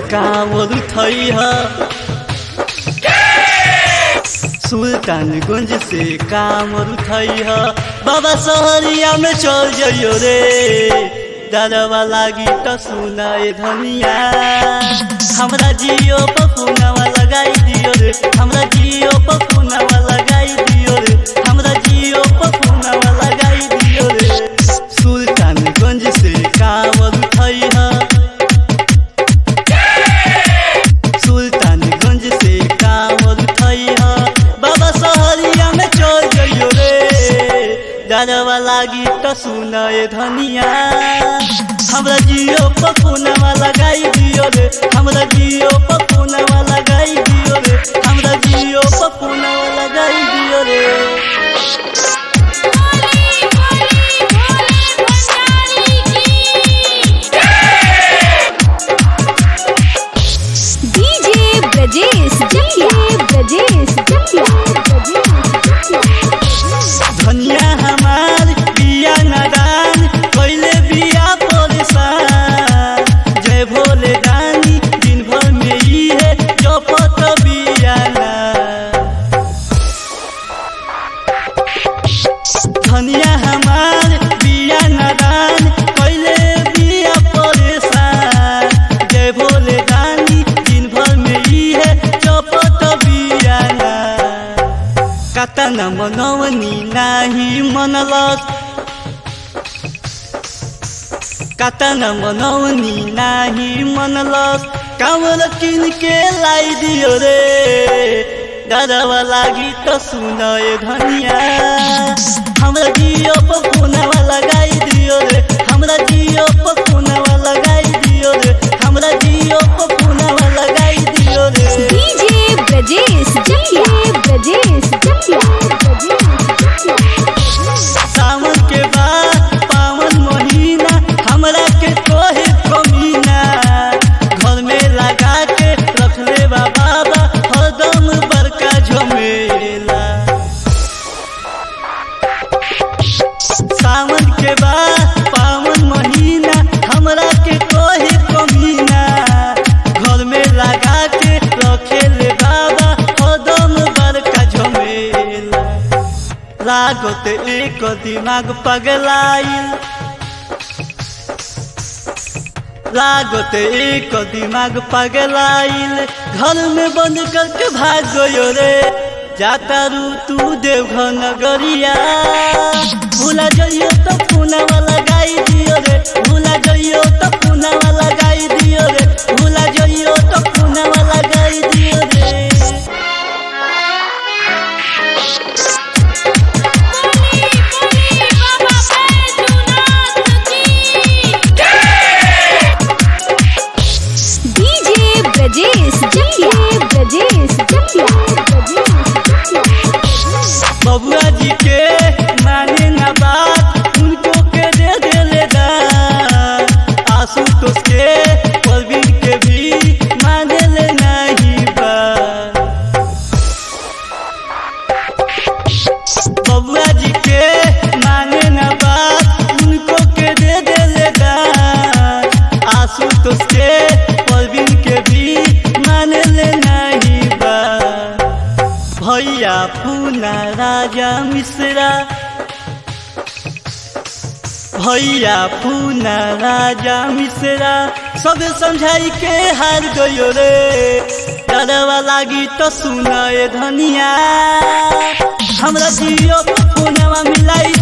कांवर उठैहा सुल्तानगंज से कांवर उठैहा बाबा सहरिया में चल जइयो रे दादावा लागी त सुनाए धनिया हमरा जियो पपुनावा लगाई दियो रे हमरा जियो पपुनावा लगाई दियो रे हमरा जियो पपुनावा लगाई दियो रे सुल्तानगंज से कांवर उठैहा सुल्तानगंज से कांवर उठैहा बाबा सहरिया में चल जइयो रे दादावा लागी त सुनाए धनिया हमरा जियो पपुनावा लगाई दियो रे हमरा जियो पपुनावा लगाई दियो रे हमरा जियो पपुनावा लगाई दियो रे डीजे ब्रजेश जकिया धनिया हमार बिया नादान पहले बिया परेशान जय भोले दानी दिन भर में ही है जपत बिया ना धनिया हमार बिया नादान पहले बिया परेशान जय भोले दानी दिन भर में ही है जपत बिया ना कतन मनवनी नाही मनलस कतन मनवनी नाही मनलस कांवर किन के लाई दियो रे दादावा लागी त सुनाए धनिया हमरा जियो पपुनावा लगाई दियो रे हमरा जियो पपुनावा लगाई दियो रे हमरा जियो पपुनावा लगाई दियो रे डीजे ब्रजेश जकिया सावन के बाद पावन महीना हमरा के कोहे कमीना घर में लगा के रख ले बाबा हरदम बड़का झमेला सावन के बाद पावन महीना हमरा के कोहे कमीना घर में लगा के रखे ले बाबा हरदम बड़का झमेला लागत एक दिमाग पगलाइल लागत एक दिमाग पगलाइल घर में बंद करके भाग गयो रे जाता रू तू देवघर नगरिया भूला जइयो तो पुनावा लगाई दियो रे भूला जइयो तो पुनावा लगाई दियो रे भूला जइयो तो पुनावा लगाई दियो रे डीजे ब्रजेश जकिया बबुआ जी के माने ना बात उनको के दे देले दान आशुतोष के परवीन के भी माने ले नहीं बात बबुआ जी के माने ना बात उनको के दे देले दान आशुतोष के परवीन के भी माने ले नहीं बात भैया पूना राजा मिश्रा भैया पूना राजा मिश्रा सब समझाई के हार गयो रे दादावा लागी तो सुनाए धनिया हमरा जियो पपुनावा मिलाई